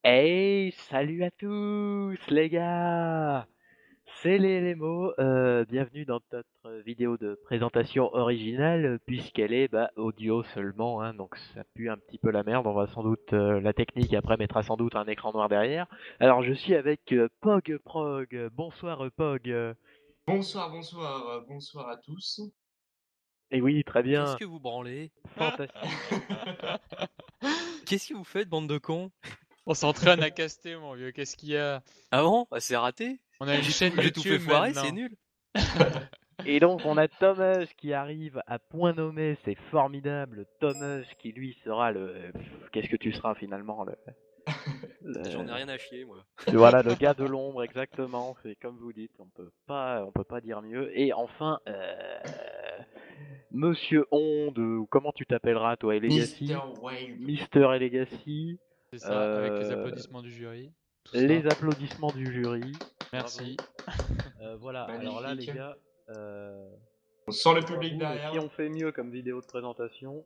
Hey, salut à tous les gars! C'est les mots, bienvenue dans notre vidéo de présentation originale, puisqu'elle est audio seulement, hein, donc ça pue un petit peu la merde, on va sans doute, la technique après mettra sans doute un écran noir derrière. Alors je suis avec Pog Prog, bonsoir Pog. Bonsoir, bonsoir, bonsoir à tous. Et oui, très Qu'est-ce bien, que vous branlez? fantastique. Qu'est-ce que vous faites, bande de cons? On s'entraîne à caster, mon vieux. Qu'est-ce qu'il y a? Ah bon? Bah, c'est raté. On a une chaîne J'ai tout fait YouTube foirer, c'est maintenant. nul. Et donc on a Thomas qui arrive à point nommé, c'est formidable. Thomas qui lui sera qu'est-ce que tu seras finalement J'en ai rien à chier, moi. voilà, le gars de l'ombre exactement. C'est comme vous dites, on peut pas dire mieux. Et enfin, Monsieur Onde, ou comment tu t'appelleras toi, Elegacy, Mr. Wave. Mister Elegacy. C'est ça, avec les applaudissements du jury. Tout Les ça. applaudissements du jury. Merci. Voilà. Alors là les Magnifique. gars. On sent le Pas public vous, mais derrière. si on fait mieux comme vidéo de présentation,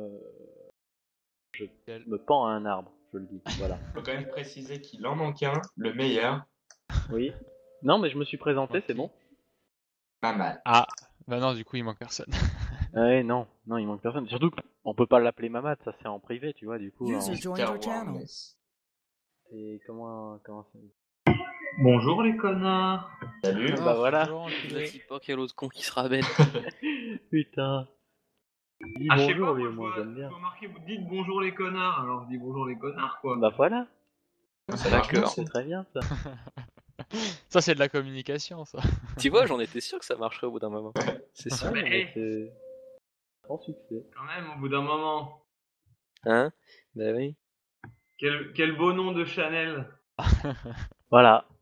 je Quel- me pends à un arbre, je le dis. Voilà. Faut quand même préciser qu'il en manque un, le meilleur, Oui. Non, mais je me suis présenté, Ok. c'est bon. pas mal. Ah, bah non, du coup, il manque personne. Ouais, non, il manque personne. Surtout qu'on peut pas l'appeler Mamad, ça c'est en privé, tu vois, du coup. User joined your channel. Warness. C'est comment ça. Bonjour les connards. Salut. Bah voilà. Bonjour, Je enculé. sais pas quel autre con qui se ramène. Putain. Dis Ah, je sais bonjour, pas, lui, moi, au moins, j'aime bien. faut marquer, vous dites bonjour les connards, alors je dis bonjour les connards, quoi. Bah voilà, Ça marche bien, D'accord. ça. c'est très bien ça. Ça, c'est de la communication, ça. Tu vois, j'en étais sûr que ça marcherait au bout d'un moment. C'est sûr. Ouais, Mais, mais c'est grand succès. quand même, au bout d'un moment, Hein? Bah oui. quel beau nom de Chanel. Voilà.